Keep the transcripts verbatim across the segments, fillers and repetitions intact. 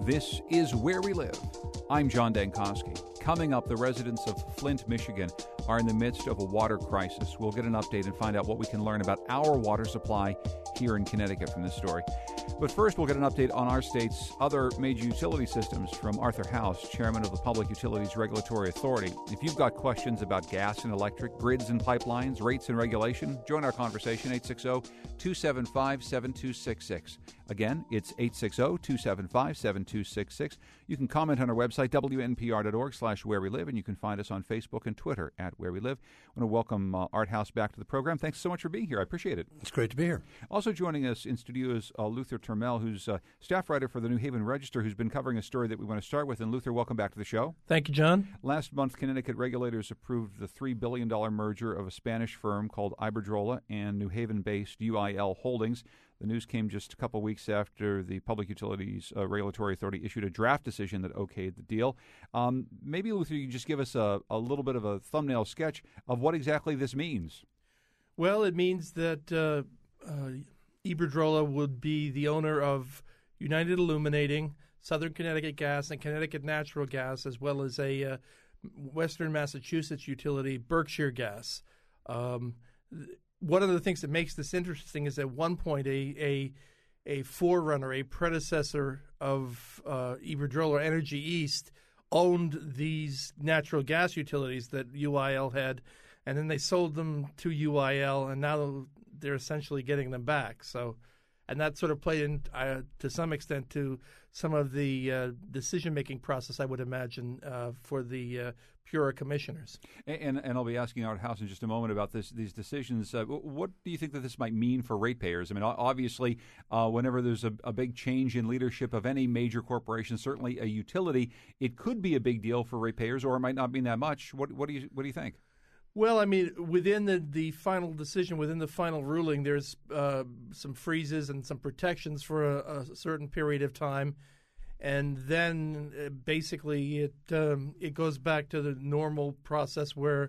This is Where We Live. I'm John Dankosky. Coming up, the residents of Flint, Michigan are in the midst of a water crisis. We'll get an update and find out what we can learn about our water supply here in Connecticut from this story. But first, we'll get an update on our state's other major utility systems from Arthur House, chairman of the Public Utilities Regulatory Authority. If you've got questions about gas and electric, grids and pipelines, rates and regulation, join our conversation, eight six zero, two seven five, seven two six six. Again, it's eight six zero, two seven five, seven two six six. You can comment on our website, W N P R dot org slash where we live, and you can find us on Facebook and Twitter at Where We Live. I want to welcome uh, Art House back to the program. Thanks so much for being here. I appreciate it. It's great to be here. Also joining us in studio is uh, Luther Turmel, who's uh, staff writer for the New Haven Register, who's been covering a story that we want to start with. And Luther, welcome back to the show. Thank you, John. Last month, Connecticut regulators approved the three billion dollars merger of a Spanish firm called Iberdrola and New Haven-based U I L Holdings. The news came just a couple weeks after the Public Utilities uh, Regulatory Authority issued a draft decision that okayed the deal. Um, maybe, Luther, you just give us a, a little bit of a thumbnail sketch of what exactly this means. Well, it means that uh, uh, Iberdrola would be the owner of United Illuminating, Southern Connecticut Gas, and Connecticut Natural Gas, as well as a uh, Western Massachusetts utility, Berkshire Gas. Um, th- One of the things that makes this interesting is at one point a a, a forerunner, a predecessor of uh, Iberdrola, Energy East, owned these natural gas utilities that U I L had, and then they sold them to U I L, and now they're essentially getting them back. So, and that sort of played in uh, to some extent to some of the uh, decision-making process, I would imagine, uh, for the uh, PURA commissioners. And, and I'll be asking Art House in just a moment about this, these decisions. Uh, what do you think that this might mean for ratepayers? I mean, obviously, uh, whenever there's a, a big change in leadership of any major corporation, certainly a utility, it could be a big deal for ratepayers, or it might not mean that much. What, what do you what do you think? Well, I mean, within the, the final decision, within the final ruling, there's uh, some freezes and some protections for a, a certain period of time. And then uh, basically it um, it goes back to the normal process where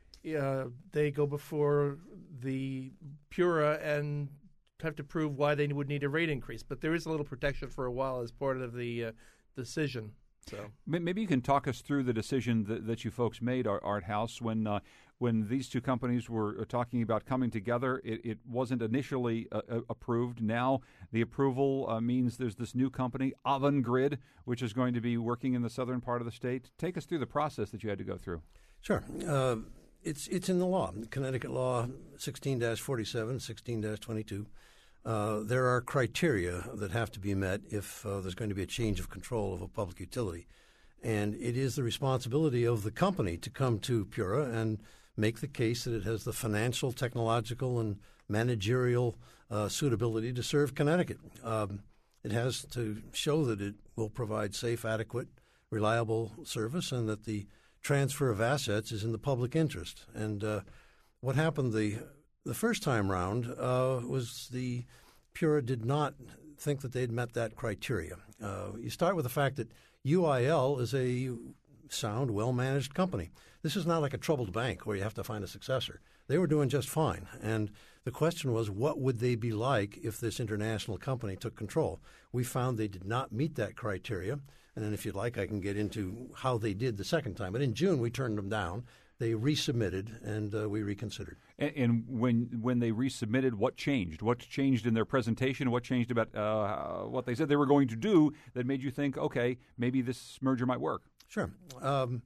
uh, they go before the PURA and have to prove why they would need a rate increase. But there is a little protection for a while as part of the uh, decision. So maybe you can talk us through the decision that, that you folks made, Art House, when uh, when these two companies were talking about coming together. It, it wasn't initially uh, approved. Now the approval uh, means there's this new company, Avangrid, which is going to be working in the southern part of the state. Take us through the process that you had to go through. Sure. Uh, it's it's in the law, Connecticut Law sixteen forty-seven, sixteen twenty-two. Uh, there are criteria that have to be met if uh, there's going to be a change of control of a public utility. And it is the responsibility of the company to come to PURA and make the case that it has the financial, technological, and managerial uh, suitability to serve Connecticut. Um, it has to show that it will provide safe, adequate, reliable service and that the transfer of assets is in the public interest. And uh, what happened the The first time round uh, was the PURA did not think that they'd met that criteria. Uh, you start with the fact that U I L is a sound, well-managed company. This is not like a troubled bank where you have to find a successor. They were doing just fine. And the question was, what would they be like if this international company took control? We found they did not meet that criteria. And then if you'd like, I can get into how they did the second time. But in June, we turned them down. They resubmitted, and uh, we reconsidered. And, and when when they resubmitted, what changed? What changed in their presentation? What changed about uh, what they said they were going to do that made you think, okay, maybe this merger might work? Sure. Um,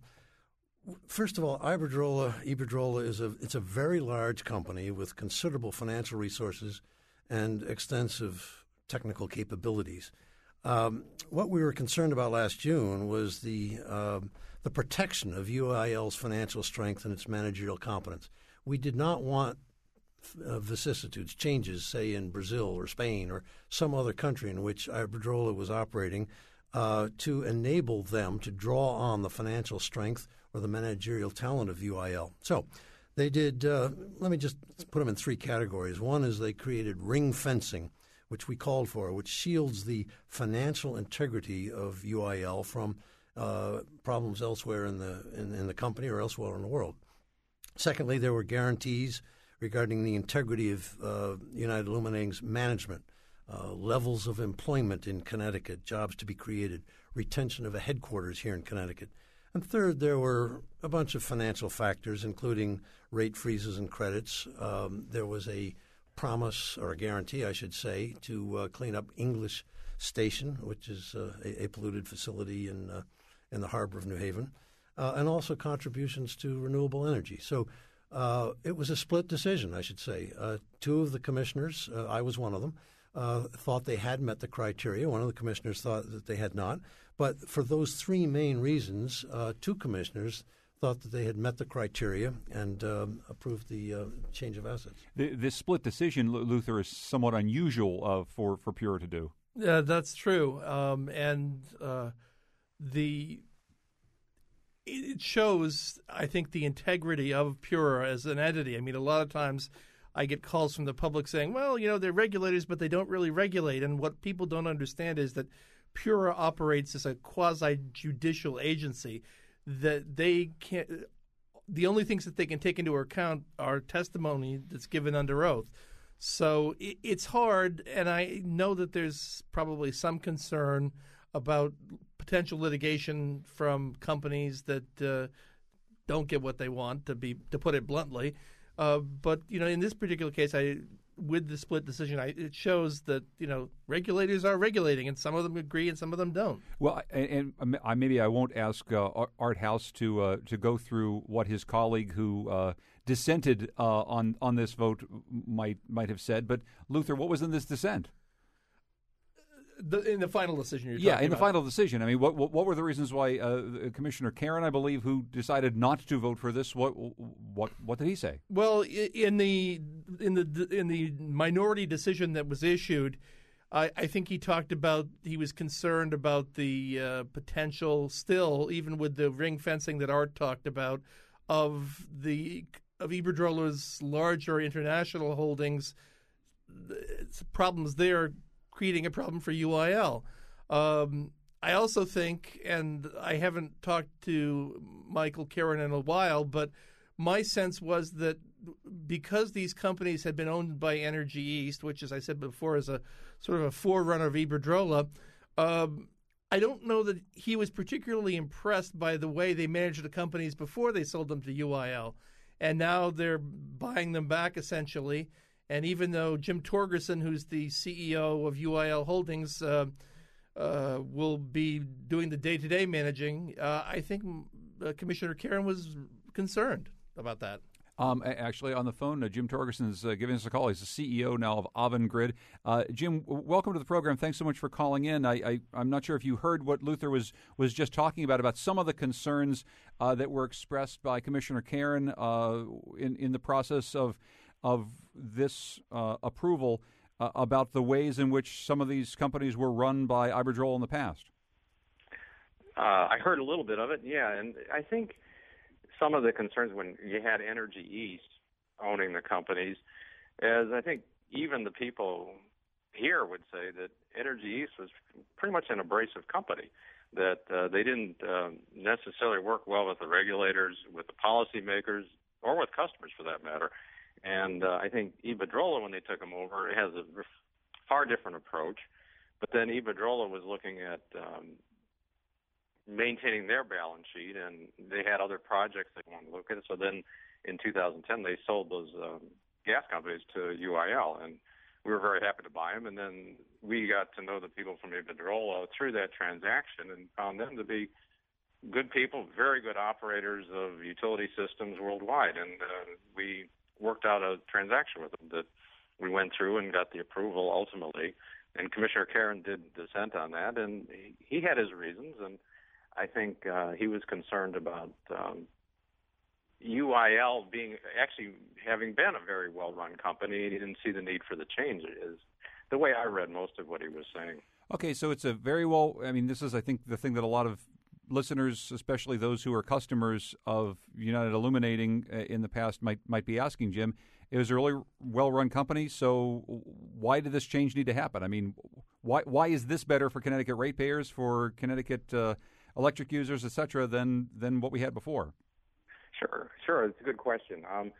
first of all, Iberdrola, Iberdrola is a it's a very large company with considerable financial resources and extensive technical capabilities. Um, what we were concerned about last June was the um, the protection of U I L's financial strength and its managerial competence. We did not want uh, vicissitudes, changes, say in Brazil or Spain or some other country in which Iberdrola was operating, uh, to enable them to draw on the financial strength or the managerial talent of U I L. So they did, uh, let me just put them in three categories. One is they created ring fencing, which we called for, which shields the financial integrity of U I L from uh, problems elsewhere in the in, in the company or elsewhere in the world. Secondly, there were guarantees regarding the integrity of uh, United Illuminating's management. uh, levels of employment in Connecticut, jobs to be created, retention of a headquarters here in Connecticut. And third, there were a bunch of financial factors, including rate freezes and credits. Um, there was a promise, or a guarantee, I should say, to uh, clean up English Station, which is uh, a, a polluted facility in uh, in the harbor of New Haven, uh, and also contributions to renewable energy. So uh, it was a split decision, I should say. Uh, two of the commissioners, uh, I was one of them, uh, thought they had met the criteria. One of the commissioners thought that they had not. But for those three main reasons, uh, two commissioners thought that they had met the criteria and um, approved the uh, change of assets. The, this split decision, Luther, is somewhat unusual uh, for, for Pura to do. Yeah, that's true. Um, and uh, the it shows, I think, the integrity of Pura as an entity. I mean, a lot of times I get calls from the public saying, well, you know, they're regulators, but they don't really regulate. And what people don't understand is that Pura operates as a quasi-judicial agency, that they can't – the only things that they can take into account are testimony that's given under oath. So it, it's hard, and I know that there's probably some concern about potential litigation from companies that uh, don't get what they want, to be to put it bluntly. Uh, but, you know, in this particular case, I – with the split decision, I, it shows that, you know, regulators are regulating, and some of them agree and some of them don't. Well, and, and I, maybe I won't ask uh, Art House to uh, to go through what his colleague who uh, dissented uh, on on this vote might might have said. But Luther, what was in this dissent? The, in the final decision, you're yeah, talking in the about. final decision. I mean, what what, what were the reasons why uh, Commissioner Karen, I believe, who decided not to vote for this? What what what did he say? Well, in the in the in the minority decision that was issued, I, I think he talked about he was concerned about the uh, potential, still, even with the ring fencing that Art talked about, of the of Iberdrola's larger international holdings. The problems there, creating a problem for U I L. Um, I also think, and I haven't talked to Michael Karen in a while, but my sense was that because these companies had been owned by Energy East, which, as I said before, is a sort of a forerunner of Iberdrola, um, I don't know that he was particularly impressed by the way they managed the companies before they sold them to U I L. And now they're buying them back, essentially. And even though Jim Torgerson, who's the C E O of U I L Holdings, uh, uh, will be doing the day-to-day managing, uh, I think uh, Commissioner Karen was concerned about that. Um, actually, on the phone, uh, Jim Torgerson is uh, giving us a call. He's the C E O now of Avangrid. Uh, Jim, w- welcome to the program. Thanks so much for calling in. I, I, I'm not sure if you heard what Luther was, was just talking about, about some of the concerns uh, that were expressed by Commissioner Karen uh, in, in the process of of this uh, approval uh, about the ways in which some of these companies were run by Iberdrola in the past. Uh, I heard a little bit of it, yeah, and I think some of the concerns when you had Energy East owning the companies, as I think even the people here would say that Energy East was pretty much an abrasive company, that uh, they didn't uh, necessarily work well with the regulators, with the policymakers, or with customers for that matter. And uh, I think Iberdrola, when they took them over, it has a far different approach. But then Iberdrola was looking at um, maintaining their balance sheet, and they had other projects they wanted to look at. So then in two thousand ten, they sold those um, gas companies to U I L, and we were very happy to buy them. And then we got to know the people from Iberdrola through that transaction and found them to be good people, very good operators of utility systems worldwide. And uh, we worked out a transaction with them that we went through and got the approval ultimately. And Commissioner Karen did dissent on that, and he, he had his reasons. And I think uh, he was concerned about um, U I L being actually having been a very well-run company. He didn't see the need for the change, is the way I read most of what he was saying. Okay, so it's a very well, I mean, this is, I think, the thing that a lot of listeners, especially those who are customers of United Illuminating uh, in the past, might might be asking, Jim, it was a really well-run company, so why did this change need to happen? I mean, why why is this better for Connecticut ratepayers, for Connecticut uh, electric users, et cetera, than, than what we had before? Sure, sure. It's a good question. Um,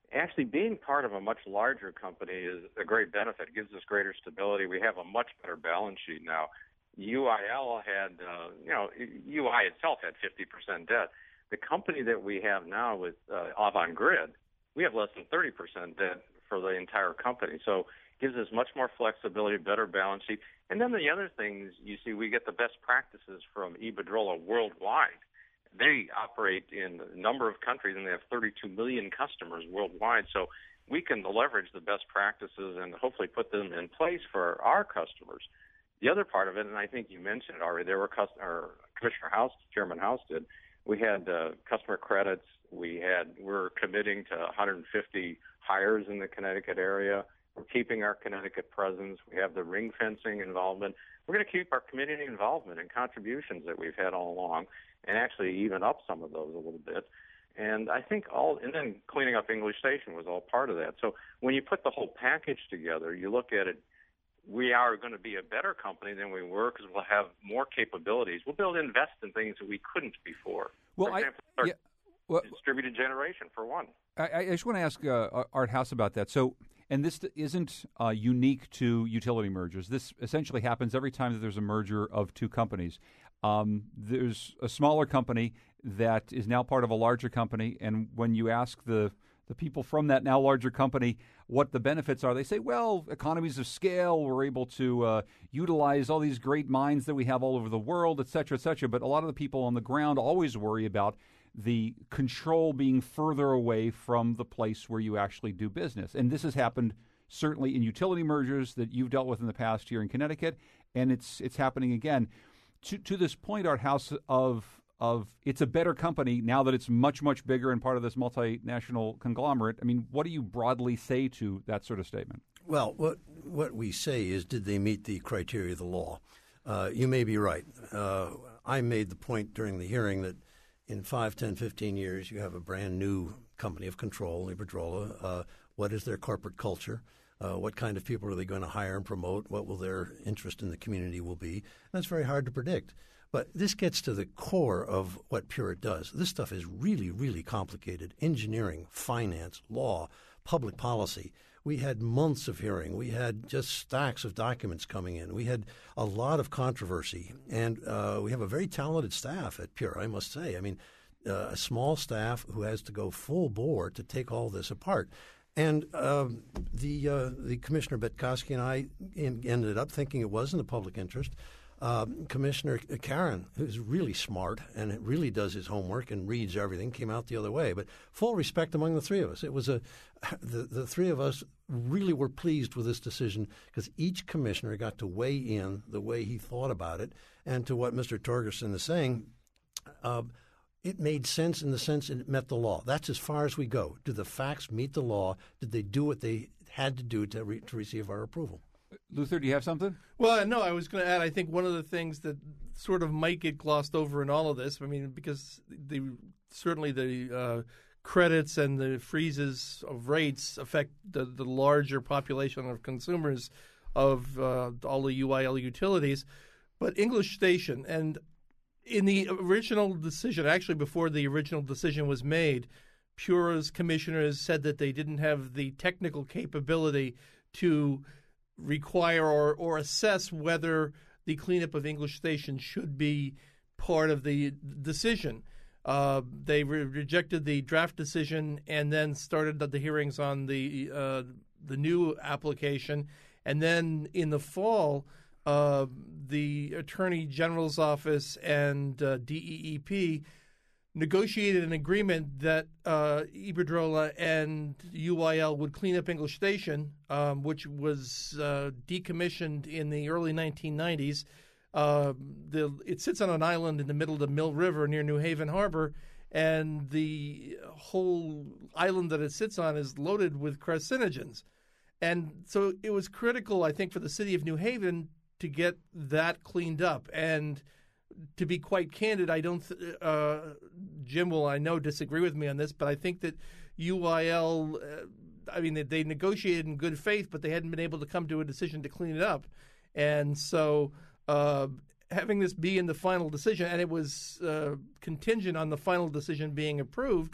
actually being part of a much larger company is a great benefit. It gives us greater stability. We have a much better balance sheet now. U I L had, uh, you know, U I itself had fifty percent debt. The company that we have now with uh, Avangrid, we have less than thirty percent debt for the entire company. So it gives us much more flexibility, better balance sheet. And then the other things, you see, we get the best practices from Iberdrola worldwide. They operate in a number of countries, and they have thirty-two million customers worldwide. So we can leverage the best practices and hopefully put them in place for our customers. The other part of it, and I think you mentioned it already, there were cust- or Commissioner House, Chairman House did, we had uh, customer credits. We had, we're committing to one hundred fifty hires in the Connecticut area. We're keeping our Connecticut presence. We have the ring fencing involvement. We're going to keep our community involvement and contributions that we've had all along, and actually even up some of those a little bit. And I think all, and then cleaning up English Station was all part of that. So when you put the whole package together, you look at it, we are going to be a better company than we were because we'll have more capabilities. We'll be able to invest in things that we couldn't before. Well, for example, I, yeah, well, distributed generation, for one. I, I just want to ask uh, Art House about that. So, and this isn't uh, unique to utility mergers. This essentially happens every time that there's a merger of two companies. Um, there's a smaller company that is now part of a larger company, and when you ask the the people from that now larger company what the benefits are, they say, well, economies of scale, we're able to uh, utilize all these great mines that we have all over the world, et cetera, et cetera. But a lot of the people on the ground always worry about the control being further away from the place where you actually do business. And this has happened certainly in utility mergers that you've dealt with in the past here in Connecticut, and it's it's happening again. To, to this point, Art House, of of it's a better company now that it's much, much bigger and part of this multinational conglomerate. I mean, what do you broadly say to that sort of statement? Well, what what we say is, did they meet the criteria of the law? Uh, you may be right. Uh, I made the point during the hearing that in five, ten, fifteen years, you have a brand new company of control, Iberdrola. Uh, what is their corporate culture? Uh, what kind of people are they going to hire and promote? What will their interest in the community will be? That's very hard to predict. But this gets to the core of what Pureit does. This stuff is really, really complicated. Engineering, finance, law, public policy. We had months of hearing. We had just stacks of documents coming in. We had a lot of controversy. And uh, we have a very talented staff at Pure, I must say. I mean, uh, a small staff who has to go full bore to take all this apart. And uh, the uh, the Commissioner Betkoski and I in, ended up thinking it was in the public interest. Uh, Commissioner Karen, who's really smart and really does his homework and reads everything, came out the other way. But full respect among the three of us. It was a the, the three of us really were pleased with this decision because each commissioner got to weigh in the way he thought about it. And to what Mister Torgerson is saying, uh, it made sense in the sense it met the law. That's as far as we go. Do the facts meet the law? Did they do what they had to do to, re- to receive our approval? Luther, do you have something? Well, no, I was going to add, I think one of the things that sort of might get glossed over in all of this, I mean, because the certainly the uh, credits and the freezes of rates affect the, the larger population of consumers of uh, all the U I L utilities, but English Station, and in the original decision, actually before the original decision was made, Pure's commissioners said that they didn't have the technical capability to require or, or assess whether the cleanup of English Station should be part of the decision. Uh, they re- rejected the draft decision and then started the hearings on the uh, the new application. And then in the fall, uh, the Attorney General's Office and uh, D E E P negotiated an agreement that uh, Iberdrola and U I L would clean up English Station, um, which was uh, decommissioned in the early nineteen nineties. Uh, the, it sits on an island in the middle of the Mill River near New Haven Harbor, and the whole island that it sits on is loaded with carcinogens. And so it was critical, I think, for the city of New Haven to get that cleaned up. And to be quite candid, I don't th- – uh, Jim will, I know, disagree with me on this, but I think that U I L uh, – I mean, they, they negotiated in good faith, but they hadn't been able to come to a decision to clean it up. And so uh, having this be in the final decision, and it was uh, contingent on the final decision being approved,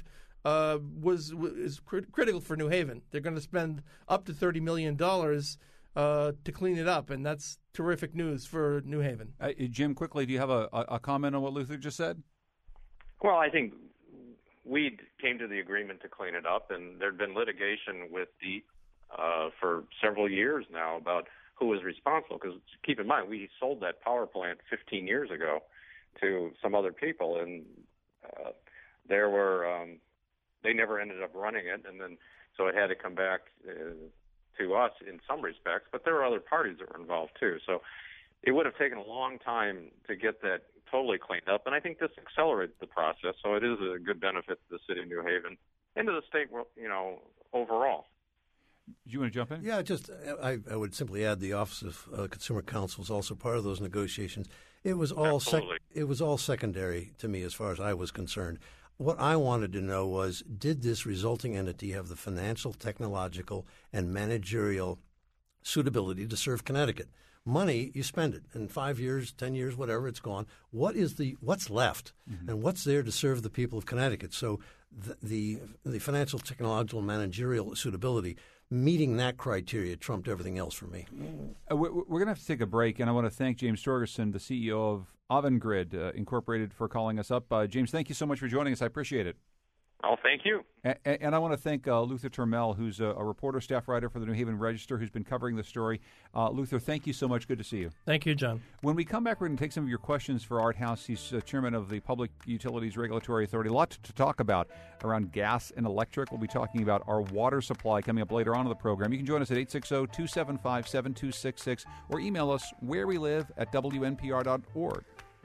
uh, was is crit- critical for New Haven. They're going to spend up to thirty million dollars uh, to clean it up, and that's terrific news for New Haven. Uh, Jim, quickly, do you have a, a comment on what Luther just said? Well, I think we came to the agreement to clean it up, and there'd been litigation with DEEP uh, for several years now about who was responsible. Because keep in mind, we sold that power plant fifteen years ago to some other people, and uh, there were um, they never ended up running it, and then so it had to come back uh, to us in some respects. But there were other parties that were involved too, so it would have taken a long time to get that totally cleaned up, and I think this accelerates the process. So it is a good benefit to the city of New Haven and to the state, you know, overall. Do you want to jump in? Yeah, just I, I would simply add the Office of uh, Consumer Counsel is also part of those negotiations. It was all sec- it was all secondary to me as far as I was concerned. What I wanted to know was, did this resulting entity have the financial, technological, and managerial suitability to serve Connecticut? Money, you spend it. In five years, ten years, whatever, it's gone. What is the what's left, mm-hmm. and what's there to serve the people of Connecticut? So the the, the financial, technological, and managerial suitability, meeting that criteria trumped everything else for me. Uh, we're we're going to have to take a break, and I want to thank James Torgerson, the C E O of Avangrid uh, Incorporated, for calling us up. Uh, James, thank you so much for joining us. I appreciate it. Oh, thank you. And, and I want to thank uh, Luther Turmel, who's a, a reporter, staff writer for the New Haven Register, who's been covering the story. Uh, Luther, thank you so much. Good to see you. Thank you, John. When we come back, we're going to take some of your questions for Art House. He's uh, chairman of the Public Utilities Regulatory Authority. A lot to, to talk about around gas and electric. We'll be talking about our water supply coming up later on in the program. You can join us at eight six zero, two seven five, seven two six six or email us where we live at W N P R dot org.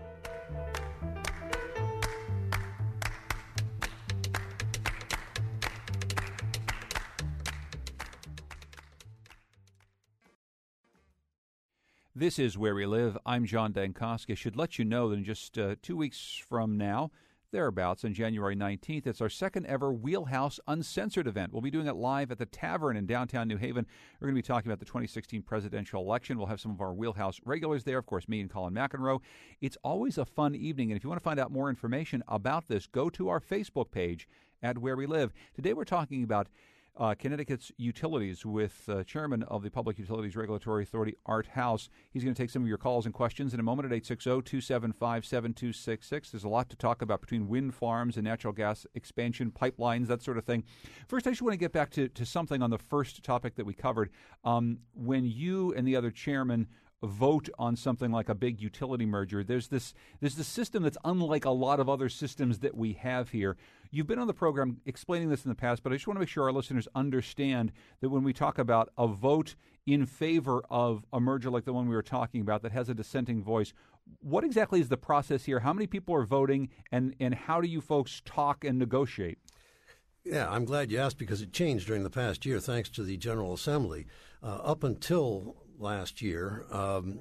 This is Where We Live. I'm John Dankosky. I should let you know that in just uh, two weeks from now, thereabouts, on January nineteenth, it's our second ever Wheelhouse Uncensored event. We'll be doing it live at the Tavern in downtown New Haven. We're going to be talking about the twenty sixteen presidential election. We'll have some of our Wheelhouse regulars there, of course, me and Colin McEnroe. It's always a fun evening, and if you want to find out more information about this, go to our Facebook page at Where We Live. Today we're talking about Uh, Connecticut's utilities with uh, Chairman of the Public Utilities Regulatory Authority, Art House. He's going to take some of your calls and questions in a moment at eight six zero, two seven five, seven two six six. There's a lot to talk about between wind farms and natural gas expansion pipelines, that sort of thing. First, I just want to get back to, to something on the first topic that we covered. Um, when you and the other chairman vote on something like a big utility merger, there's this there's this system that's unlike a lot of other systems that we have here. You've been on the program explaining this in the past, but I just want to make sure our listeners understand that when we talk about a vote in favor of a merger like the one we were talking about that has a dissenting voice, what exactly is the process here? How many people are voting, and, and how do you folks talk and negotiate? Yeah, I'm glad you asked, because it changed during the past year thanks to the General Assembly. Uh, up until last year, um,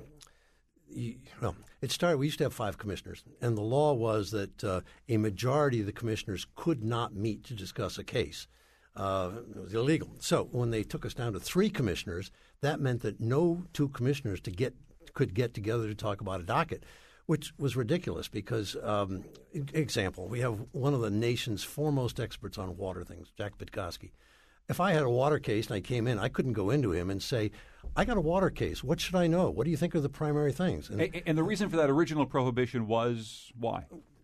you, well, it started, we used to have five commissioners, and the law was that uh, a majority of the commissioners could not meet to discuss a case. Uh, it was illegal. So when they took us down to three commissioners, that meant that no two commissioners to get could get together to talk about a docket, which was ridiculous because, um, example, we have one of the nation's foremost experts on water things, Jack Pitkoski. If I had a water case and I came in, I couldn't go into him and say, I got a water case. What should I know? What do you think are the primary things? And, and the reason for that original prohibition was why?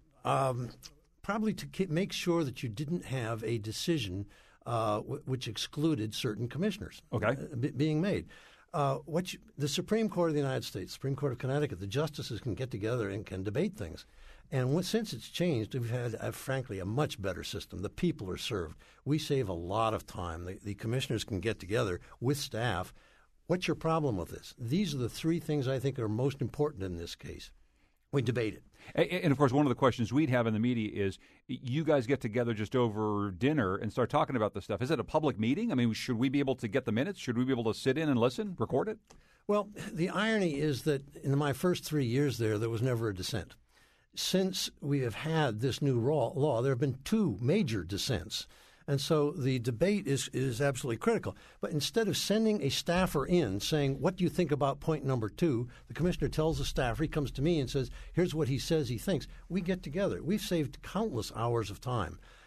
Um, probably to ke- make sure that you didn't have a decision uh, w- which excluded certain commissioners okay. uh, b- being made. Uh, what you, the Supreme Court of the United States, Supreme Court of Connecticut, the justices can get together and can debate things. And when, since it's changed, we've had, uh, frankly, a much better system. The people are served. We save a lot of time. The, the commissioners can get together with staff. What's your problem with this? These are the three things I think are most important in this case. We debate it. And, and, of course, one of the questions we'd have in the media is, you guys get together just over dinner and start talking about this stuff. Is it a public meeting? I mean, should we be able to get the minutes? Should we be able to sit in and listen, record it? Well, the irony is that in my first three years there, there was never a dissent. Since we have had this new law, there have been two major dissents. And so the debate is, is absolutely critical. But instead of sending a staffer in saying, what do you think about point number two, the commissioner tells the staffer, he comes to me and says, here's what he says he thinks. We get together. We've saved countless hours of time.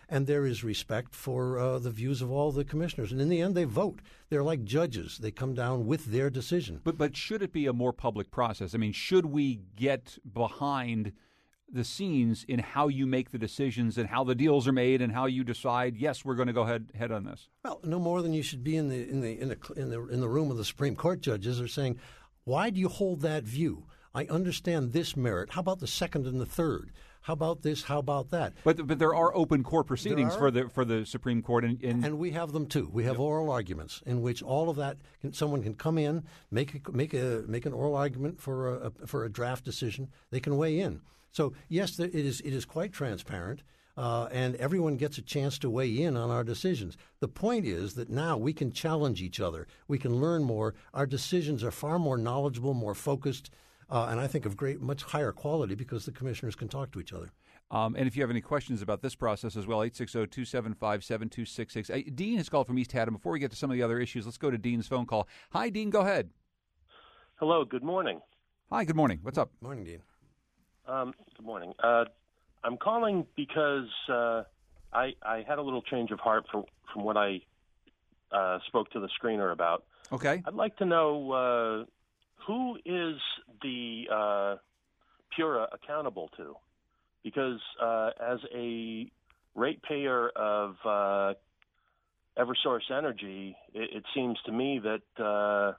and there is respect for uh, the views of all the commissioners. And in the end, they vote. They're like judges. They come down with their decision. But but should it be a more public process? I mean, should we get behind the scenes in how you make the decisions and how the deals are made and how you decide, yes, we're going to go ahead head on this? Well, no more than you should be in the in the in the in the, in the room of the Supreme Court judges are saying, why do you hold that view? I understand this merit. How about the second and the third? How about this? How about that? But but there are open court proceedings for the for the Supreme Court, and, and and we have them too. We have yep. oral arguments in which all of that can, someone can come in, make a, make a make an oral argument for a, a for a draft decision. They can weigh in. So yes, it is it is quite transparent, uh, and everyone gets a chance to weigh in on our decisions. The point is that now we can challenge each other. We can learn more. Our decisions are far more knowledgeable, more focused. Uh, and I think of great, much higher quality because the commissioners can talk to each other. Um, and if you have any questions about this process as well, eight six zero, two seven five, seven two six six. Uh, Dean has called from East Haddam. Before we get to some of the other issues, let's go to Dean's phone call. Hi, Dean. Go ahead. Hello. Good morning. Hi. Good morning. What's up? Morning, Dean. Um, good morning. Uh, I'm calling because uh, I, I had a little change of heart for, from what I uh, spoke to the screener about. Okay. I'd like to know uh, who is the uh, PURA accountable to? Because uh, as a ratepayer of uh, Eversource Energy, it, it seems to me that, uh,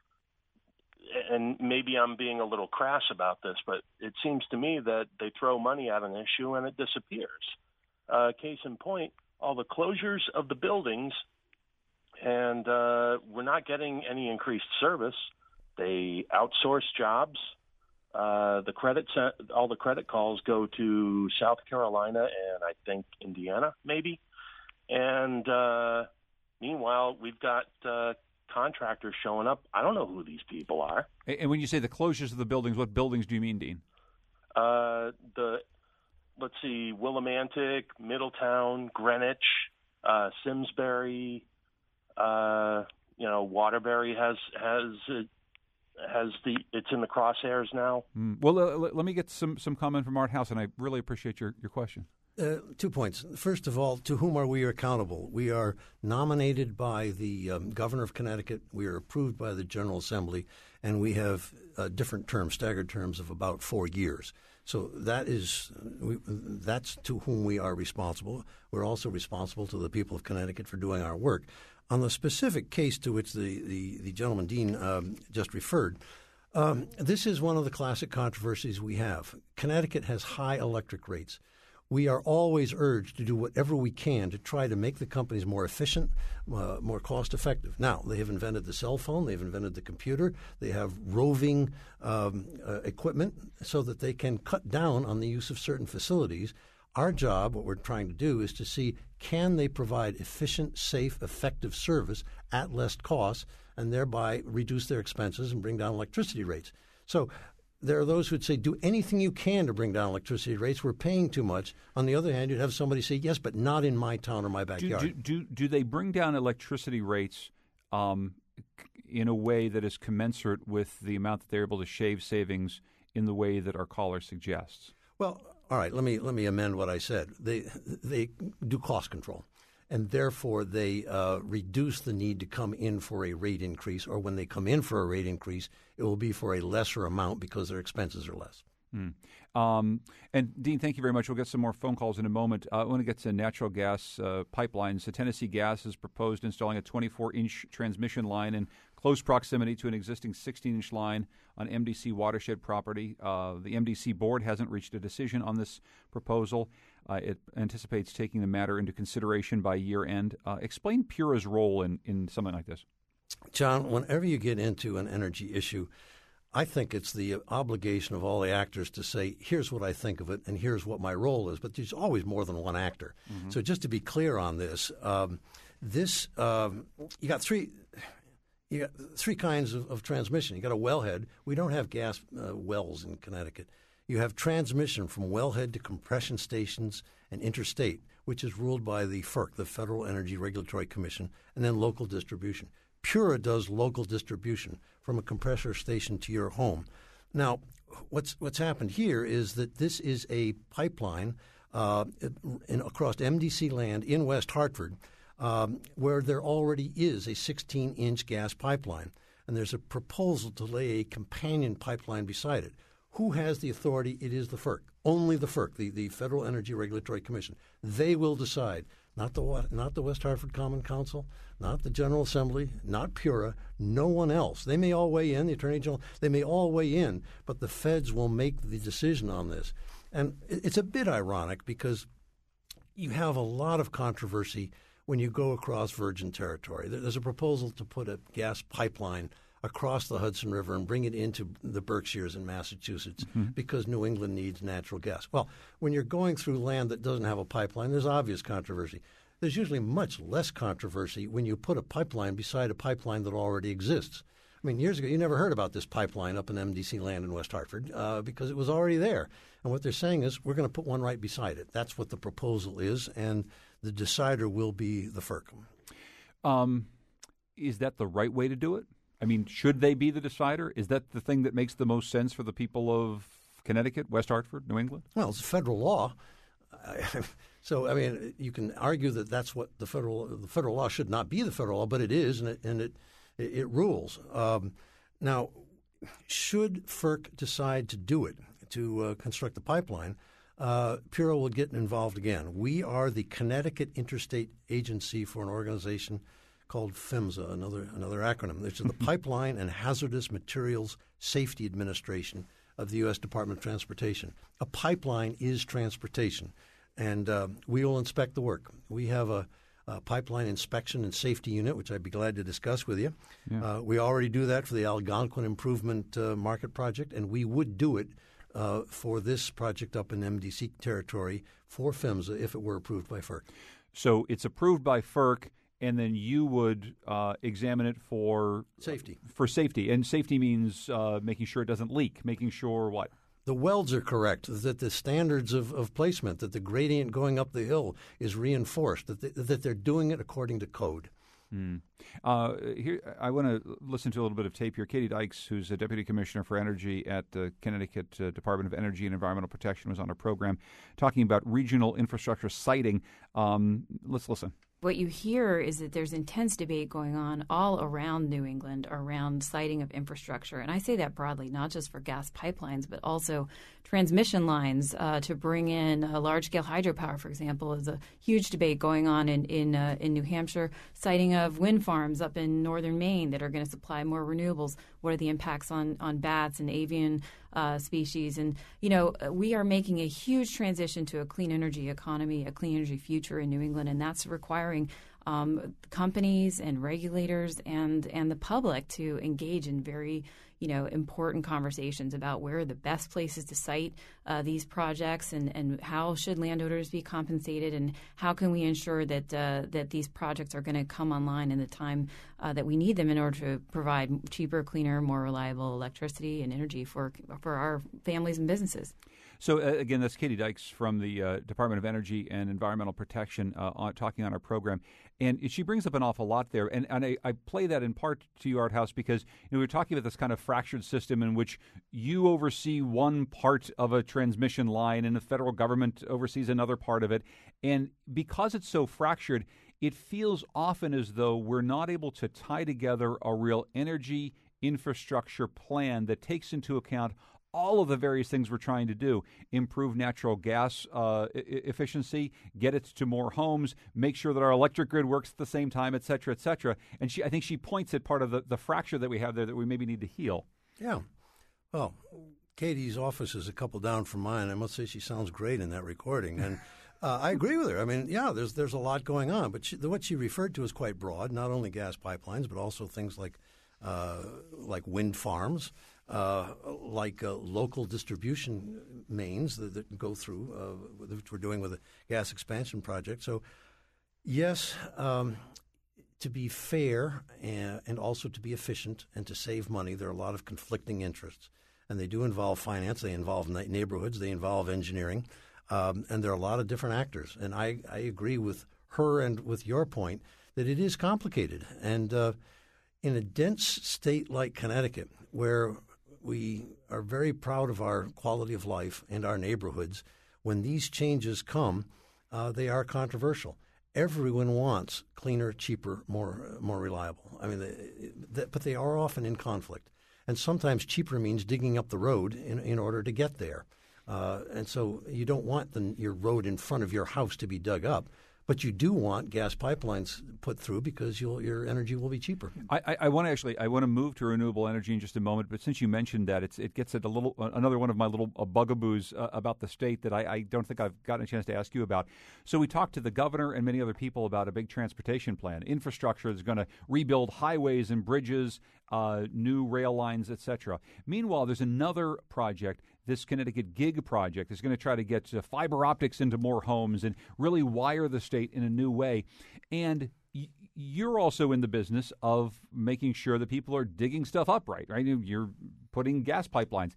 and maybe I'm being a little crass about this, but it seems to me that they throw money at an issue and it disappears. Uh, case in point, all the closures of the buildings, and uh, we're not getting any increased service. They outsource jobs. Uh, the credit, all the credit calls go to South Carolina and I think Indiana, maybe. And uh, meanwhile, we've got uh, contractors showing up. I don't know who these people are. And when you say the closures of the buildings, what buildings do you mean, Dean? Uh, the let's see, Willimantic, Middletown, Greenwich, uh, Simsbury. Uh, you know, Waterbury has has. Uh, Has the it's in the crosshairs now. Mm. Well, uh, let me get some, some comment from Art House, and I really appreciate your, your question. Uh, two points. First of all, to whom are we accountable? We are nominated by the um, governor of Connecticut. We are approved by the General Assembly, and we have uh, different terms, staggered terms of about four years. So that is we, that's to whom we are responsible. We're also responsible to the people of Connecticut for doing our work. On the specific case to which the, the, the gentleman, Dean, um, just referred, um, this is one of the classic controversies we have. Connecticut has high electric rates. We are always urged to do whatever we can to try to make the companies more efficient, uh, more cost-effective. Now, they have invented the cell phone. They've invented the computer. They have roving um, uh, equipment so that they can cut down on the use of certain facilities. Our job, what we're trying to do, is to see can they provide efficient, safe, effective service at less cost and thereby reduce their expenses and bring down electricity rates. So there are those who would say, do anything you can to bring down electricity rates. We're paying too much. On the other hand, you'd have somebody say, yes, but not in my town or my backyard. Do, do, do, do they bring down electricity rates um, in a way that is commensurate with the amount that they're able to shave savings in the way that our caller suggests? Well, all right, let me let me amend what I said. They they do cost control, and therefore they uh, reduce the need to come in for a rate increase, or when they come in for a rate increase, it will be for a lesser amount because their expenses are less. Mm. Um, and, Dean, thank you very much. We'll get some more phone calls in a moment. Uh, I want to get to natural gas uh, pipelines. So Tennessee Gas has proposed installing a twenty-four inch transmission line in close proximity to an existing sixteen inch line on M D C watershed property. Uh, the M D C board hasn't reached a decision on this proposal. Uh, it anticipates taking the matter into consideration by year end. Uh, explain PURA's role in, in something like this. John, whenever you get into an energy issue, I think it's the obligation of all the actors to say, here's what I think of it and here's what my role is. But there's always more than one actor. Mm-hmm. So just to be clear on this, um, this um, you got three you got three kinds of, of transmission. You got a wellhead. We don't have gas uh, wells in Connecticut. You have transmission from wellhead to compression stations and interstate, which is ruled by the F E R C, the Federal Energy Regulatory Commission, and then local distribution. PURA does local distribution from a compressor station to your home. Now, what's what's happened here is that this is a pipeline uh, in, across M D C land in West Hartford, um, where there already is a sixteen-inch gas pipeline, and there's a proposal to lay a companion pipeline beside it. Who has the authority? It is the F E R C. Only the F E R C, the, the Federal Energy Regulatory Commission. They will decide. Not the not the West Hartford Common Council, not the General Assembly, not PURA, no one else. They may all weigh in, the Attorney General, they may all weigh in, but the feds will make the decision on this. And it's a bit ironic because you have a lot of controversy when you go across virgin territory. There's a proposal to put a gas pipeline across the Hudson River and bring it into the Berkshires in Massachusetts mm-hmm. because New England needs natural gas. Well, when you're going through land that doesn't have a pipeline, there's obvious controversy. There's usually much less controversy when you put a pipeline beside a pipeline that already exists. I mean, years ago, you never heard about this pipeline up in M D C land in West Hartford uh, because it was already there. And what they're saying is we're going to put one right beside it. That's what the proposal is, and the decider will be the F E R C. Um, is that the right way to do it? I mean, should they be the decider? Is that the thing that makes the most sense for the people of Connecticut, West Hartford, New England? Well, it's a federal law. So, I mean, you can argue that that's what the federal the federal law should not be the federal law, but it is, and it and it it, it rules. Um, now, should F E R C decide to do it, to uh, construct the pipeline, uh, PURA will get involved again. We are the Connecticut Interstate Agency for an organization called PHMSA, another another acronym. This is the Pipeline and Hazardous Materials Safety Administration of the U S Department of Transportation. A pipeline is transportation, and uh, we will inspect the work. We have a, a pipeline inspection and safety unit, which I'd be glad to discuss with you. Yeah. Uh, we already do that for the Algonquin Improvement uh, Market Project, and we would do it uh, for this project up in M D C territory for PHMSA if it were approved by F E R C. So it's approved by F E R C, and then you would uh, examine it for safety. For safety, and safety means uh, making sure it doesn't leak, making sure what? The welds are correct, that the standards of, of placement, that the gradient going up the hill is reinforced, that, they, that they're doing it according to code. Mm. Uh, here, I want to listen to a little bit of tape here. Katie Dykes, who's a Deputy Commissioner for Energy at the Connecticut uh, Department of Energy and Environmental Protection, was on our program talking about regional infrastructure siting. Um, let's listen. What you hear is that there's intense debate going on all around New England around siting of infrastructure. And I say that broadly, not just for gas pipelines, but also transmission lines uh, to bring in uh, large-scale hydropower, for example, is a huge debate going on in in, uh, in New Hampshire. Siting of wind farms up in northern Maine that are going to supply more renewables. What are the impacts on, on bats and avian uh, species? And, you know, we are making a huge transition to a clean energy economy, a clean energy future in New England, and that's requiring um, companies and regulators and, and the public to engage in very, you know, important conversations about where are the best places to site uh, these projects and, and how should landowners be compensated and how can we ensure that uh, that these projects are going to come online in the time uh, that we need them in order to provide cheaper, cleaner, more reliable electricity and energy for for our families and businesses. So, uh, again, that's Katie Dykes from the uh, Department of Energy and Environmental Protection uh, on, talking on our program. And she brings up an awful lot there. And, and I, I play that in part to you, Art House, because you know, we're talking about this kind of fractured system in which you oversee one part of a transmission line and the federal government oversees another part of it. And because it's so fractured, it feels often as though we're not able to tie together a real energy infrastructure plan that takes into account all of the various things we're trying to do: improve natural gas uh, e- efficiency, get it to more homes, make sure that our electric grid works at the same time, et cetera, et cetera. And she, I think she points at part of the, the fracture that we have there that we maybe need to heal. Yeah. Well, Katie's office is a couple down from mine. I must say she sounds great in that recording. And uh, I agree with her. I mean, yeah, there's there's a lot going on. But she, the, what she referred to is quite broad, not only gas pipelines, but also things like uh, like wind farms. Uh, like uh, local distribution mains that, that go through, uh, which we're doing with the gas expansion project. So, yes, um, to be fair and, and also to be efficient and to save money, there are a lot of conflicting interests. And they do involve finance, they involve na- neighborhoods, they involve engineering, um, and there are a lot of different actors. And I, I agree with her and with your point that it is complicated. And uh, in a dense state like Connecticut, where we are very proud of our quality of life and our neighborhoods, when these changes come, uh, they are controversial. Everyone wants cleaner, cheaper, more more reliable. I mean, they, they, but they are often in conflict. And sometimes cheaper means digging up the road in, in order to get there. Uh, and so you don't want the, your road in front of your house to be dug up. But you do want gas pipelines put through because you'll, your energy will be cheaper. I, I, I want to actually I want to move to renewable energy in just a moment. But since you mentioned that, it's, it gets at a little another one of my little uh, bugaboos uh, about the state that I, I don't think I've gotten a chance to ask you about. So we talked to the governor and many other people about a big transportation plan, infrastructure that's going to rebuild highways and bridges, uh, new rail lines, et cetera. Meanwhile, there's another project. This Connecticut GIG project is going to try to get uh, fiber optics into more homes and really wire the state in a new way. And y- you're also in the business of making sure that people are digging stuff up right, right? You're putting gas pipelines.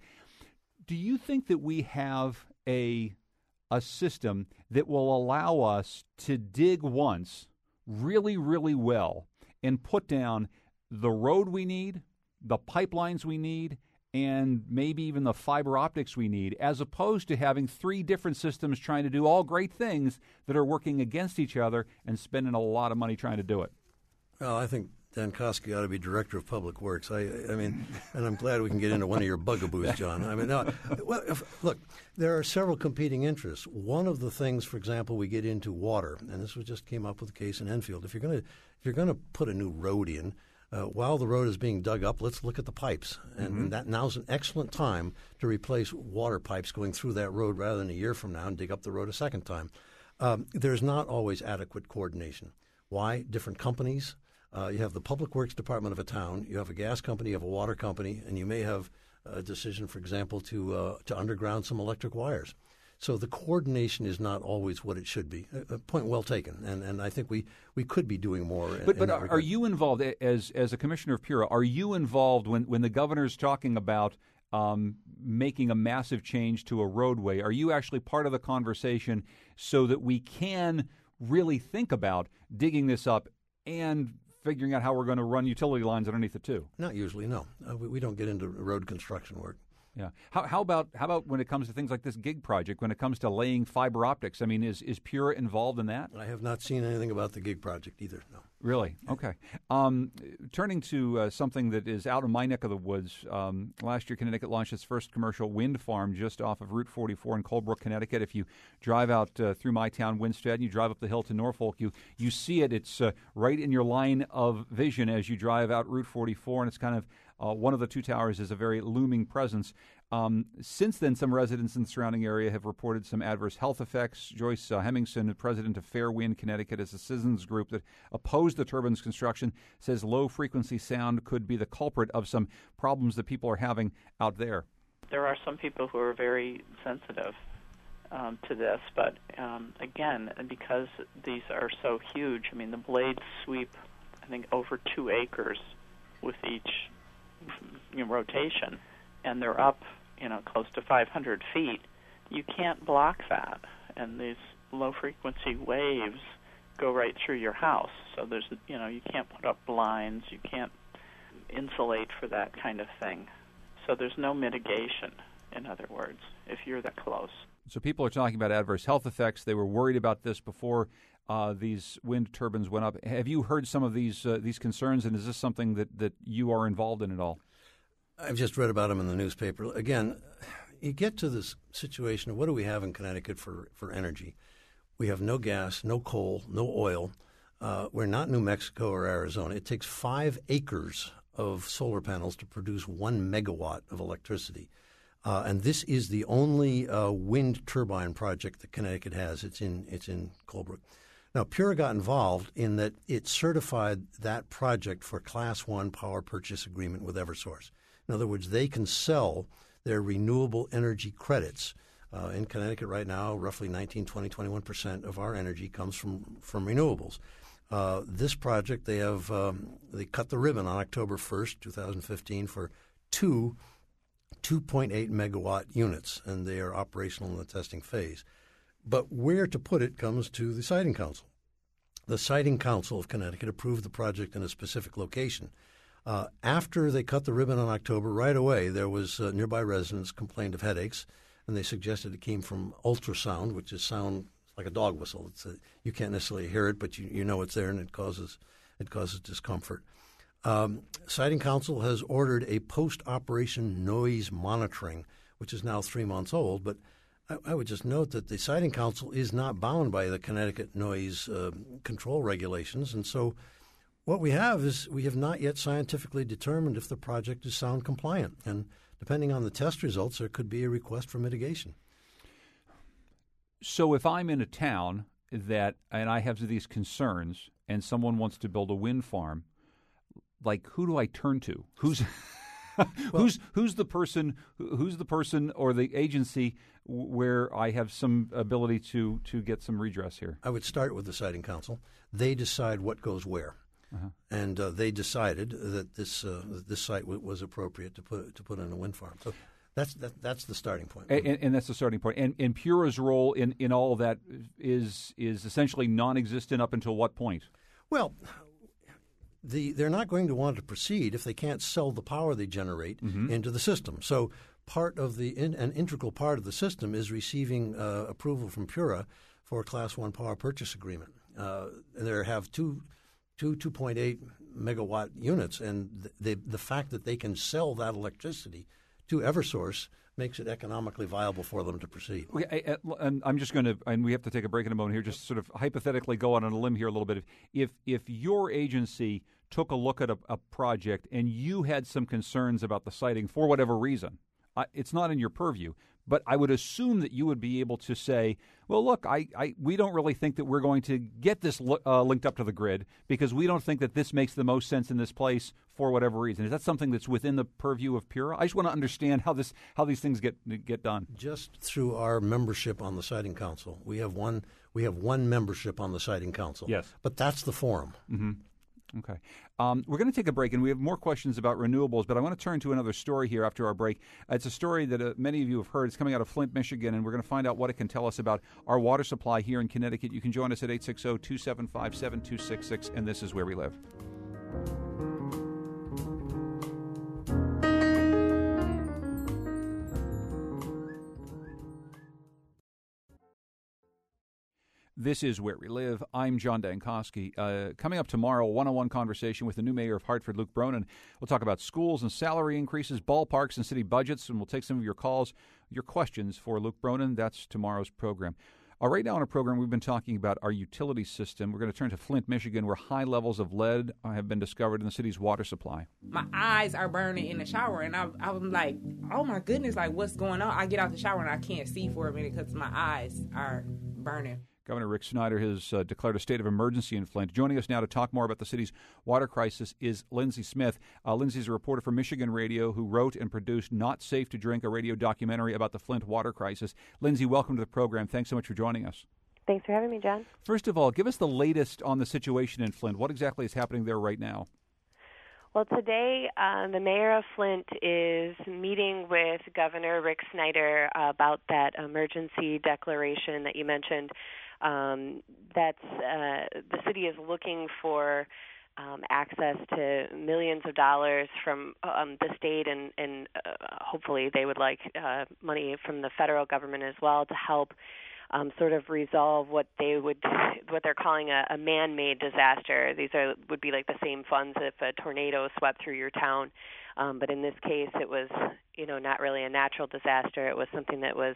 Do you think that we have a a system that will allow us to dig once really, really well and put down the road we need, the pipelines we need, and maybe even the fiber optics we need, as opposed to having three different systems trying to do all great things that are working against each other and spending a lot of money trying to do it? Well, I think Dan Koski ought to be Director of Public Works. I, I mean, and I'm glad we can get into one of your bugaboos, John. I mean, no, well, if, look, there are several competing interests. One of the things, for example, we get into water, and this was just came up with a case in Enfield. If you're going to if you're going to put a new road in, Uh, while the road is being dug up, let's look at the pipes. And, mm-hmm. and that now's an excellent time to replace water pipes going through that road rather than a year from now and dig up the road a second time. Um, there's not always adequate coordination. Why? Different companies. Uh, you have the Public Works Department of a town. You have a gas company. You have a water company. And you may have a decision, for example, to uh, to underground some electric wires. So the coordination is not always what it should be. A point well taken, and and I think we, we could be doing more. But in but that are, regard. are you involved as as a commissioner of PURA? Are you involved when when the governor's talking about um, making a massive change to a roadway? Are you actually part of the conversation so that we can really think about digging this up and figuring out how we're going to run utility lines underneath it too? Not usually, no. Uh, we, we don't get into road construction work. Yeah. How, how about how about when it comes to things like this GIG project? When it comes to laying fiber optics, I mean, is is PURA involved in that? I have not seen anything about the GIG project either. No. Really? Okay. Um, turning to uh, something that is out of my neck of the woods. Um, last year, Connecticut launched its first commercial wind farm just off of Route forty-four in Colebrook, Connecticut. If you drive out uh, through my town, Winstead, and you drive up the hill to Norfolk, you you see it. It's uh, right in your line of vision as you drive out Route forty-four, and it's kind of uh, one of the two towers is a very looming presence. Um, since then, some residents in the surrounding area have reported some adverse health effects. Joyce uh, Hemmingson, the president of Fairwind Connecticut, is a citizens group that opposed the turbine's construction, says low-frequency sound could be the culprit of some problems that people are having out there. There are some people who are very sensitive um, to this, but um, again, because these are so huge, I mean, the blades sweep, I think, over two acres with each you know, rotation, and they're up you know, close to five hundred feet, you can't block that. And these low-frequency waves go right through your house. So there's, you know, you can't put up blinds, you can't insulate for that kind of thing. So there's no mitigation, in other words, if you're that close. So people are talking about adverse health effects. They were worried about this before uh, these wind turbines went up. Have you heard some of these uh, these concerns, and is this something that, that you are involved in at all? I've just read about them in the newspaper. Again, you get to this situation of what do we have in Connecticut for, for energy? We have no gas, no coal, no oil. Uh, we're not New Mexico or Arizona. It takes five acres of solar panels to produce one megawatt of electricity. Uh, and this is the only uh, wind turbine project that Connecticut has. It's in it's in Colebrook. Now, PURA got involved in that it certified that project for Class One power purchase agreement with Eversource. In other words, they can sell their renewable energy credits. Uh, in Connecticut right now, roughly nineteen, twenty, twenty-one percent of our energy comes from, from renewables. Uh, this project, they have um, they cut the ribbon on October first, twenty fifteen for two two point eight megawatt units, and they are operational in the testing phase. But where to put it comes to the Siting Council. The Siting Council of Connecticut approved the project in a specific location. Uh, after they cut the ribbon on October, right away there was uh, nearby residents complained of headaches, and they suggested it came from ultrasound, which is sound like a dog whistle. It's a, you can't necessarily hear it, but you, you know it's there, and it causes it causes discomfort. Um, Siting Council has ordered a post-operation noise monitoring, which is now three months old. But I, I would just note that the Siting Council is not bound by the Connecticut noise uh, control regulations, and so what we have is we have not yet scientifically determined if the project is sound compliant. And depending on the test results, there could be a request for mitigation. So if I'm in a town that and I have these concerns, and someone wants to build a wind farm, like who do I turn to? Who's well, who's who's the person? Who's the person or the agency where I have some ability to to get some redress here? I would start with the Siting Council. They decide what goes where. Uh-huh. And uh, they decided that this uh, this site w- was appropriate to put to put in a wind farm. So that's that, that's the starting point. And, and, and that's the starting point. And, and Pura's role in, in all of that is is essentially non-existent up until what point? Well, the they're not going to want to proceed if they can't sell the power they generate mm-hmm. into the system. So part of the in, an integral part of the system is receiving uh, approval from Pura for a Class One power purchase agreement. Uh, and there have two. Two two point eight megawatt units, and the the fact that they can sell that electricity to Eversource makes it economically viable for them to proceed. Okay, I, and I'm just going to, and we have to take a break in a moment here, just sort of hypothetically go out on a limb here a little bit. If if your agency took a look at a, a project and you had some concerns about the siting for whatever reason, uh, it's not in your purview. But I would assume that you would be able to say, well, look, I, I we don't really think that we're going to get this uh, linked up to the grid because we don't think that this makes the most sense in this place for whatever reason. Is that something that's within the purview of Pura? I just want to understand how this how these things get get done. Just through our membership on the Siting Council. We have one we have one membership on the Siting Council. Yes. But that's the forum. Mm-hmm. Okay. Um, we're going to take a break, and we have more questions about renewables, but I want to turn to another story here after our break. It's a story that uh, many of you have heard. It's coming out of Flint, Michigan, and we're going to find out what it can tell us about our water supply here in Connecticut. You can join us at eight six zero, two seven five, seven two six six, and this is Where We Live. This is Where We Live. I'm John Dankosky. Uh, coming up tomorrow, a one-on-one conversation with the new mayor of Hartford, Luke Bronin. We'll talk about schools and salary increases, ballparks and city budgets, and we'll take some of your calls, your questions for Luke Bronin. That's tomorrow's program. Uh, right now on our program, we've been talking about our utility system. We're going to turn to Flint, Michigan, where high levels of lead have been discovered in the city's water supply. My eyes are burning in the shower, and I, I'm like, oh, my goodness, like, what's going on? I get out the shower, and I can't see for a minute because my eyes are burning. Governor Rick Snyder has uh, declared a state of emergency in Flint. Joining us now to talk more about the city's water crisis is Lindsay Smith. Uh, Lindsay is a reporter for Michigan Radio who wrote and produced Not Safe to Drink, a radio documentary about the Flint water crisis. Lindsay, welcome to the program. Thanks so much for joining us. Thanks for having me, John. First of all, give us the latest on the situation in Flint. What exactly is happening there right now? Well, today uh, the mayor of Flint is meeting with Governor Rick Snyder uh, about that emergency declaration that you mentioned. Um, that's uh, the city is looking for um, access to millions of dollars from um, the state, and, and uh, hopefully they would like uh, money from the federal government as well to help um, sort of resolve what they would, what they're calling a, a man-made disaster. These are would be like the same funds if a tornado swept through your town, um, but in this case, it was, you know, not really a natural disaster. It was something that was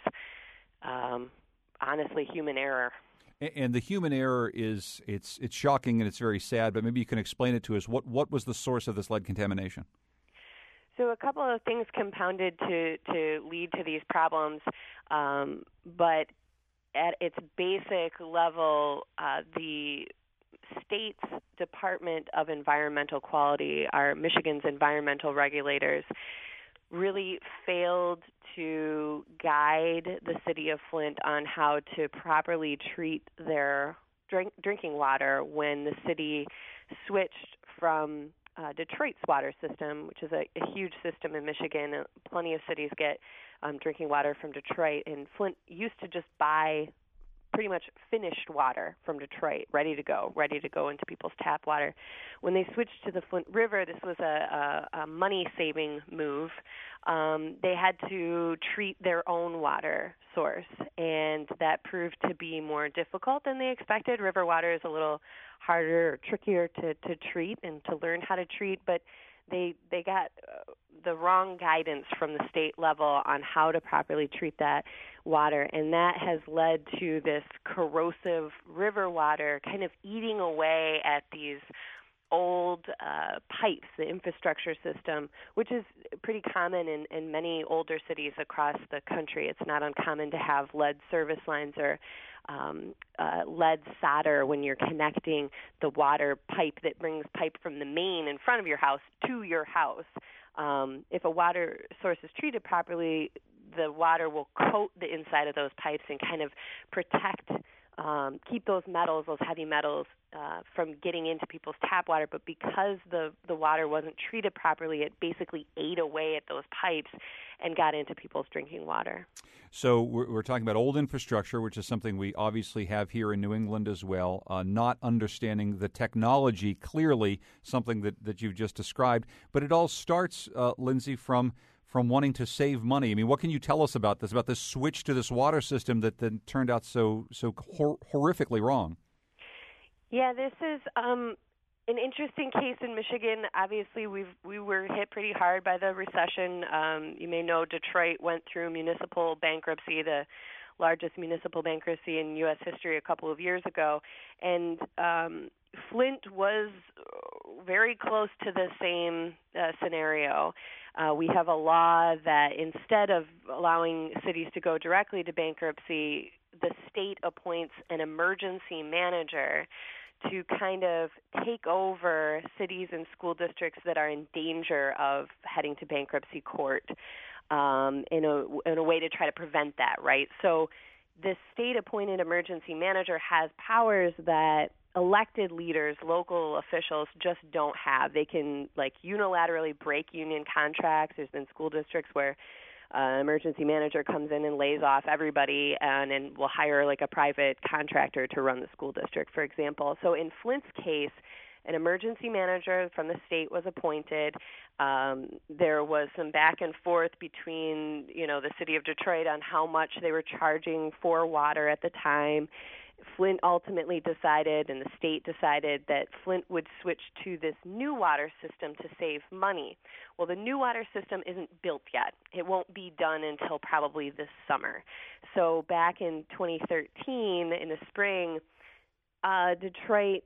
um, honestly human error. And the human error is it's it's shocking and it's very sad, but maybe you can explain it to us. What what was the source of this lead contamination? So a couple of things compounded to, to lead to these problems, um, but at its basic level, uh, the state's Department of Environmental Quality, our Michigan's environmental regulators, really failed to guide the city of Flint on how to properly treat their drink, drinking water when the city switched from uh, Detroit's water system, which is a, a huge system in Michigan. Uh, plenty of cities get um, drinking water from Detroit, and Flint used to just buy pretty much finished water from Detroit, ready to go, ready to go into people's tap water. When they switched to the Flint River, this was a, a, a money-saving move. Um, they had to treat their own water source, and that proved to be more difficult than they expected. River water is a little harder or trickier to, to treat and to learn how to treat, but they they got uh, the wrong guidance from the state level on how to properly treat that water, and that has led to this corrosive river water kind of eating away at these old uh, pipes, the infrastructure system, which is pretty common in, in many older cities across the country. It's not uncommon to have lead service lines or um, uh, lead solder when you're connecting the water pipe that brings pipe from the main in front of your house to your house. Um, if a water source is treated properly, the water will coat the inside of those pipes and kind of protect Um, keep those metals, those heavy metals, uh, from getting into people's tap water. But because the, the water wasn't treated properly, it basically ate away at those pipes and got into people's drinking water. So we're, we're talking about old infrastructure, which is something we obviously have here in New England as well, uh, not understanding the technology, clearly something that, that you've just described. But it all starts, uh, Lindsay, from from wanting to save money. I mean, what can you tell us about this, about this switch to this water system that then turned out so so hor- horrifically wrong? Yeah, this is um, an interesting case in Michigan. Obviously, we've we were hit pretty hard by the recession. Um, you may know Detroit went through municipal bankruptcy, the largest municipal bankruptcy in U S history a couple of years ago. And um, Flint was very close to the same uh, scenario. Uh, we have a law that instead of allowing cities to go directly to bankruptcy, the state appoints an emergency manager to kind of take over cities and school districts that are in danger of heading to bankruptcy court um, in a in a way to try to prevent that, right? So this state-appointed emergency manager has powers that elected leaders, local officials just don't have. They can, like, unilaterally break union contracts. There's been school districts where an uh, emergency manager comes in and lays off everybody and, and will hire, like, a private contractor to run the school district, for example. So in Flint's case, an emergency manager from the state was appointed. Um, there was some back and forth between, you know, the city of Detroit on how much they were charging for water at the time. Flint ultimately decided, and the state decided, that Flint would switch to this new water system to save money. Well, the new water system isn't built yet. It won't be done until probably this summer. So back in twenty thirteen, in the spring, uh, Detroit,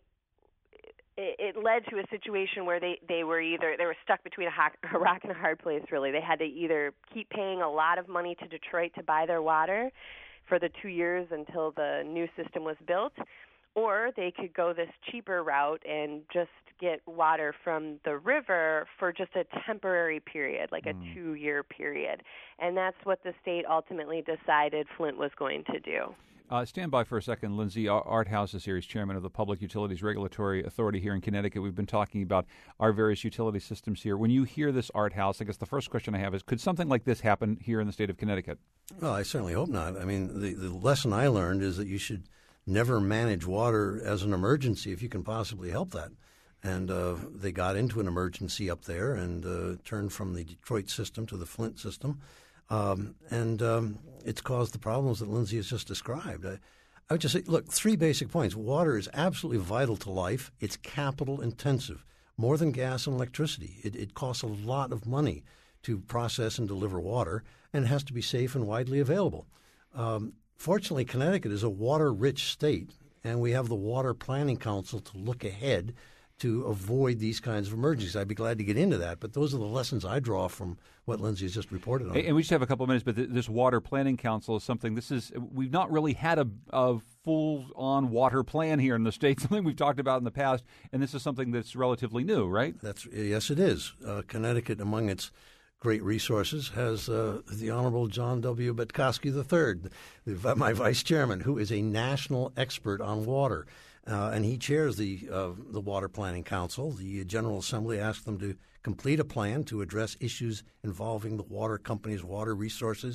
it, it led to a situation where they, they were either, they were stuck between a, hot, a rock and a hard place, really. They had to either keep paying a lot of money to Detroit to buy their water for the two years until the new system was built, or they could go this cheaper route and just get water from the river for just a temporary period, like mm. a two-year period. And that's what the state ultimately decided Flint was going to do. Uh, stand by for a second, Lindsay. Art House is here. He's chairman of the Public Utilities Regulatory Authority here in Connecticut. We've been talking about our various utility systems here. When you hear this, Art House, I guess the first question I have is, could something like this happen here in the state of Connecticut? Well, I certainly hope not. I mean, the, the lesson I learned is that you should never manage water as an emergency if you can possibly help that. And uh, they got into an emergency up there and uh, turned from the Detroit system to the Flint system. Um, and um, it's caused the problems that Lindsay has just described. I, I would just say, look, three basic points. Water is absolutely vital to life. It's capital intensive, more than gas and electricity. It, it costs a lot of money to process and deliver water, and it has to be safe and widely available. Um, fortunately, Connecticut is a water-rich state, and we have the Water Planning Council to look ahead to avoid these kinds of emergencies. I'd be glad to get into that, but those are the lessons I draw from what Lindsay has just reported on. And we just have a couple of minutes, but this Water Planning Council is something, this is, we've not really had a, a full-on water plan here in the state, something we've talked about in the past, and this is something that's relatively new, right? That's Yes, it is. Uh, Connecticut, among its great resources, has uh, the Honorable John W. Betkosky the third, my vice chairman, who is a national expert on water. Uh, and he chairs the uh, the Water Planning Council. The General Assembly asked them to complete a plan to address issues involving the water company's water resources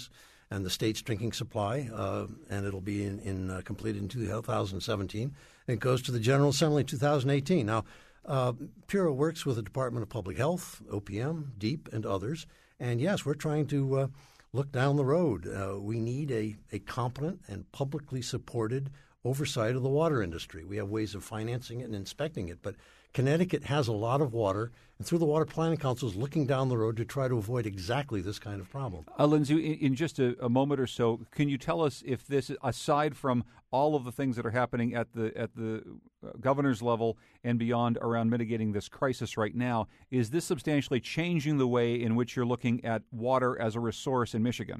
and the state's drinking supply, uh, and it'll be in, in uh, completed in two thousand seventeen. It goes to the General Assembly in two thousand eighteen. Now, uh, Pura works with the Department of Public Health, O P M, DEEP, and others. And yes, we're trying to uh, look down the road. Uh, we need a, a competent and publicly supported oversight of the water industry. We have ways of financing it and inspecting it, but Connecticut has a lot of water, and through the Water Planning Council is looking down the road to try to avoid exactly this kind of problem. Uh, Lindsay, in, in just a, a moment or so, can you tell us if this, aside from all of the things that are happening at the at the governor's level and beyond around mitigating this crisis right now, is this substantially changing the way in which you're looking at water as a resource in Michigan?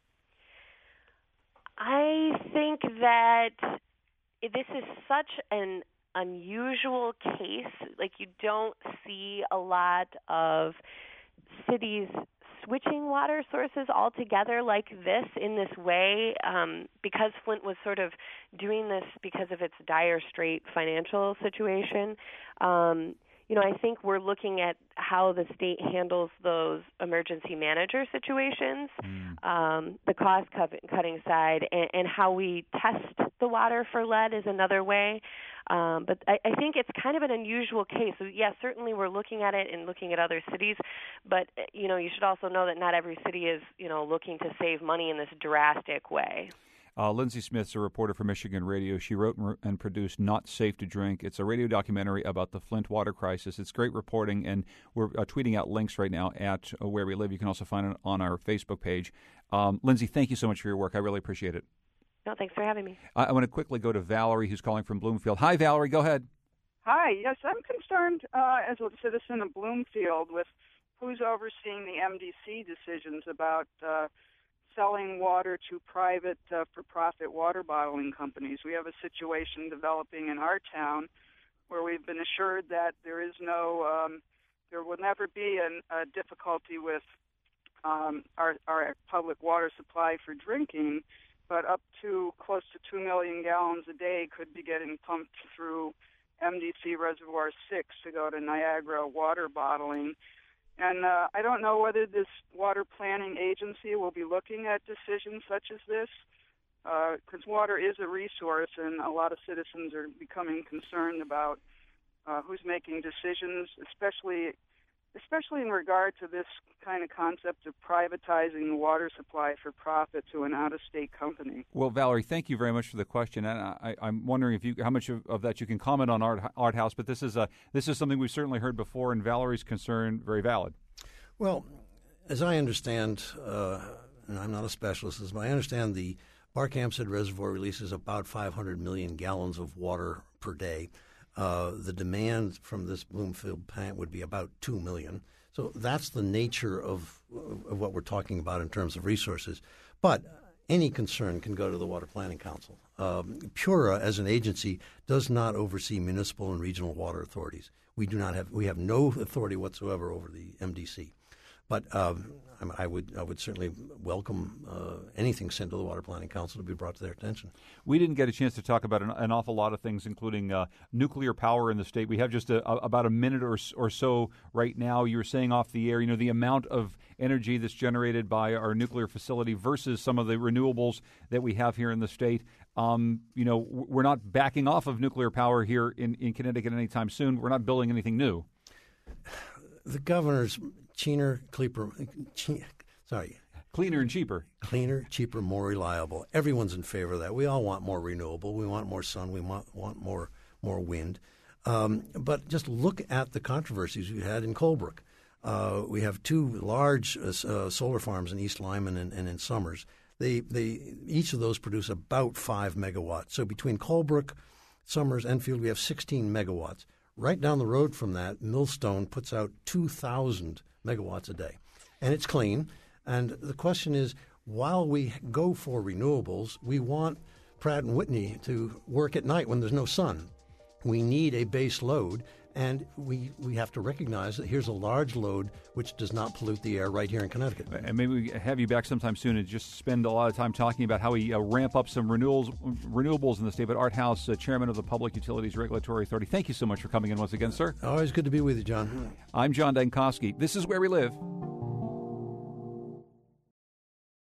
I think that this is such an unusual case. Like, you don't see a lot of cities switching water sources altogether like this in this way, um, because Flint was sort of doing this because of its dire strait financial situation. Um, you know, I think we're looking at how the state handles those emergency manager situations, mm. um, the cost-cutting side, and, and how we test the water for lead is another way. Um, but I, I think it's kind of an unusual case. So, yes, certainly we're looking at it and looking at other cities, but, you know, you should also know that not every city is, you know, looking to save money in this drastic way. Uh, Lindsay Smith's a reporter for Michigan Radio. She wrote and produced Not Safe to Drink. It's a radio documentary about the Flint water crisis. It's great reporting, and we're uh, tweeting out links right now at uh, Where We Live. You can also find it on our Facebook page. Um, Lindsay, thank you so much for your work. I really appreciate it. No, thanks for having me. I, I want to quickly go to Valerie, who's calling from Bloomfield. Hi, Valerie. Go ahead. Hi. Yes, I'm concerned uh, as a citizen of Bloomfield with who's overseeing the M D C decisions about uh, selling water to private uh, for-profit water bottling companies. We have a situation developing in our town where we've been assured that there is no, um, there will never be an, a difficulty with um, our, our public water supply for drinking, but up to close to two million gallons a day could be getting pumped through M D C Reservoir six to go to Niagara water bottling. And uh, I don't know whether this water planning agency will be looking at decisions such as this, because uh, water is a resource, and a lot of citizens are becoming concerned about uh, who's making decisions, especially especially in regard to this kind of concept of privatizing the water supply for profit to an out-of-state company. Well, Valerie, thank you very much for the question, and I, I'm wondering if you how much of, of that you can comment on Art, Art House. But this is a this is something we've certainly heard before, and Valerie's concern very valid. Well, as I understand, uh, and I'm not a specialist, as I understand, the Barkhamsted Reservoir releases about five hundred million gallons of water per day. Uh, the demand from this Bloomfield plant would be about two million. So that's the nature of, of what we're talking about in terms of resources. But any concern can go to the Water Planning Council. Um, Pura, as an agency, does not oversee municipal and regional water authorities. We do not have we have no authority whatsoever over the M D C. But um, I would I would certainly welcome uh, anything sent to the Water Planning Council to be brought to their attention. We didn't get a chance to talk about an, an awful lot of things, including uh, nuclear power in the state. We have just a, a, about a minute or, or so right now. You were saying off the air, you know, the amount of energy that's generated by our nuclear facility versus some of the renewables that we have here in the state. Um, you know, we're not backing off of nuclear power here in, in Connecticut anytime soon. We're not building anything new. The governor's Cleaner, cheaper, sorry. Cleaner and cheaper. Cleaner, cheaper, more reliable. Everyone's in favor of that. We all want more renewable. We want more sun. We want, want more more wind. Um, but just look at the controversies we had in Colebrook. Uh, we have two large uh, solar farms in East Lyman and, and in Summers. They, they, each of those produce about five megawatts. So between Colebrook, Summers, Enfield, we have sixteen megawatts. Right down the road from that, Millstone puts out two thousand megawatts a day. And it's clean. And the question is, while we go for renewables, we want Pratt and Whitney to work at night when there's no sun. We need a base load, and we we have to recognize that here's a large load which does not pollute the air right here in Connecticut. And maybe we have you back sometime soon and just spend a lot of time talking about how we uh, ramp up some renewals, renewables in the state. But Art House, uh, Chairman of the Public Utilities Regulatory Authority, thank you so much for coming in once again, sir. Always good to be with you, John. I'm John Dankosky. This is Where We Live.